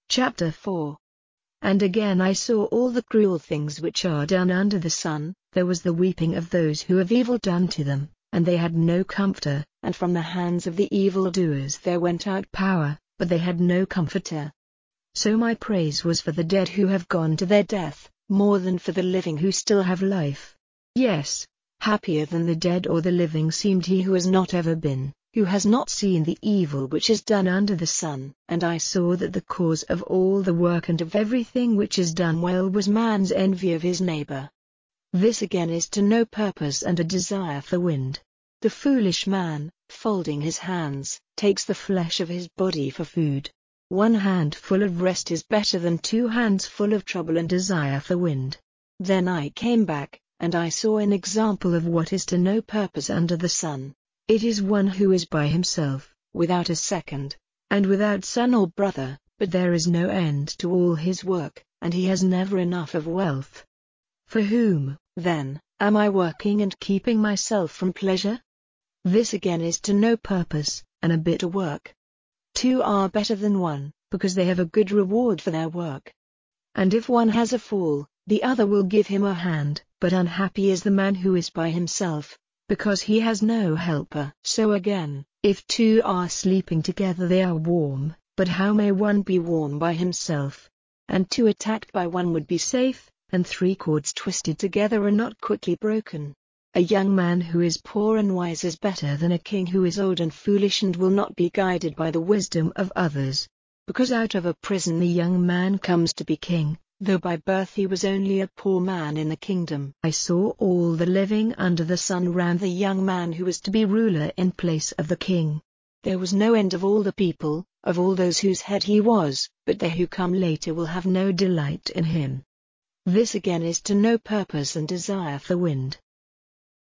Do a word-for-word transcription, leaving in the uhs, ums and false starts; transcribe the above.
Chapter four. And again I saw all the cruel things which are done under the sun. There was the weeping of those who have evil done to them, and they had no comforter, and from the hands of the evildoers there went out power, but they had no comforter. So my praise was for the dead who have gone to their death, more than for the living who still have life. Yes, happier than the dead or the living seemed he who has not ever been, who has not seen the evil which is done under the sun. And I saw that the cause of all the work and of everything which is done well was man's envy of his neighbor. This again is to no purpose and a desire for wind. The foolish man, folding his hands, takes the flesh of his body for food. One hand full of rest is better than two hands full of trouble and desire for wind. Then I came back, and I saw an example of what is to no purpose under the sun. It is one who is by himself, without a second, and without son or brother, but there is no end to all his work, and he has never enough of wealth. For whom, then, am I working and keeping myself from pleasure? This again is to no purpose, and a bitter work. Two are better than one, because they have a good reward for their work. And if one has a fall, the other will give him a hand, but unhappy is the man who is by himself, because he has no helper. So again, if two are sleeping together they are warm, but how may one be warm by himself? And two attacked by one would be safe, and three cords twisted together are not quickly broken. A young man who is poor and wise is better than a king who is old and foolish and will not be guided by the wisdom of others. Because out of a prison the young man comes to be king, though by birth he was only a poor man in the kingdom. I saw all the living under the sun round the young man who was to be ruler in place of the king. There was no end of all the people, of all those whose head he was, but they who come later will have no delight in him. This again is to no purpose and desire for wind.